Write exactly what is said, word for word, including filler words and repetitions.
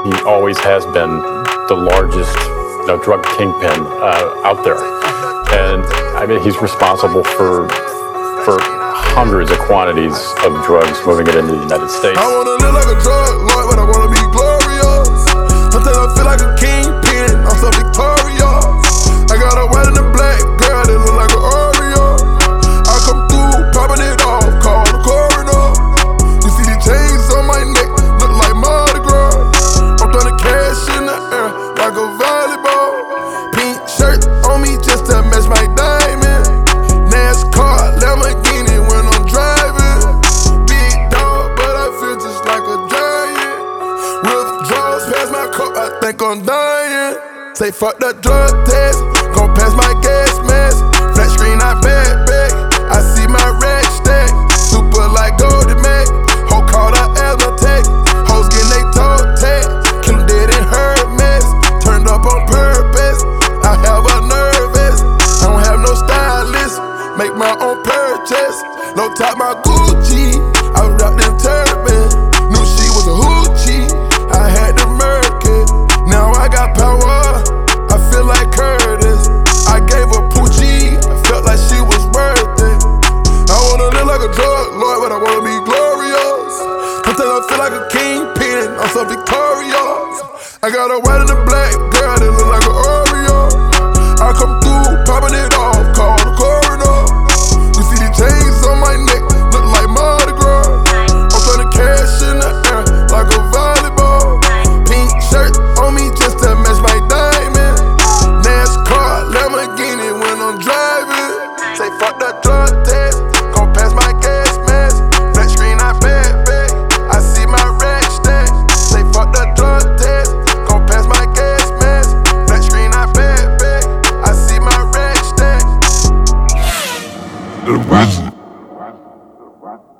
He always has been the largest you know, drug kingpin uh, out there. And I mean, he's responsible for, for hundreds of quantities of drugs moving it into the United States. I wanna live like a drug lord, but I wanna be glorious. Sometimes I feel like a kingpin, I'm so victorious. I got a white and a black girl that look like an Oreo. I come through, popping it off, call the coroner. You see the chains on my neck, look like Mardi Gras. I'm throwing cash in the air like a volleyball. Pink shirt on me just to match my diamond. NASCAR, Lamborghini when I'm driving. Big dog, but I feel just like a giant. Withdrawals past my cup, I think I'm dying. Say fuck the drug test, gon' pass my gas mask. Flat screen, I back back. I see my rack stack, super like Golden Mac. Ho called her asthma tech, hoes getting they toe tag. Kill dead in her mess, turned up on purpose. I have a nervous, I don't have no stylist. Make my own purchase, no top my Gucci. I rock them turban, knew she was a hoochie. I had to murk it, now I got power. I feel like Curtis, I gave her Poochie. I felt like she was worth it. I wanna live like a drug lord, but I wanna be glorious. Sometimes I feel like a kingpin, I'm so victorious. I got a white and a black girl that look like an Oreo. I come through, popping it off, call the coroner. You see the chains on my neck, look like Mardi Gras. I'm throwing cash in the air like a volleyball. Pink shirt on me just to match my diamond. NASCAR, Lamborghini when I'm driving. Say fuck the drug test, gon' pass my gas mask. Flat screen, I back back. I see my rack stack. Say fuck the drug test, gon' pass my gas mask. Flat screen, I back back. I see my rack stack. The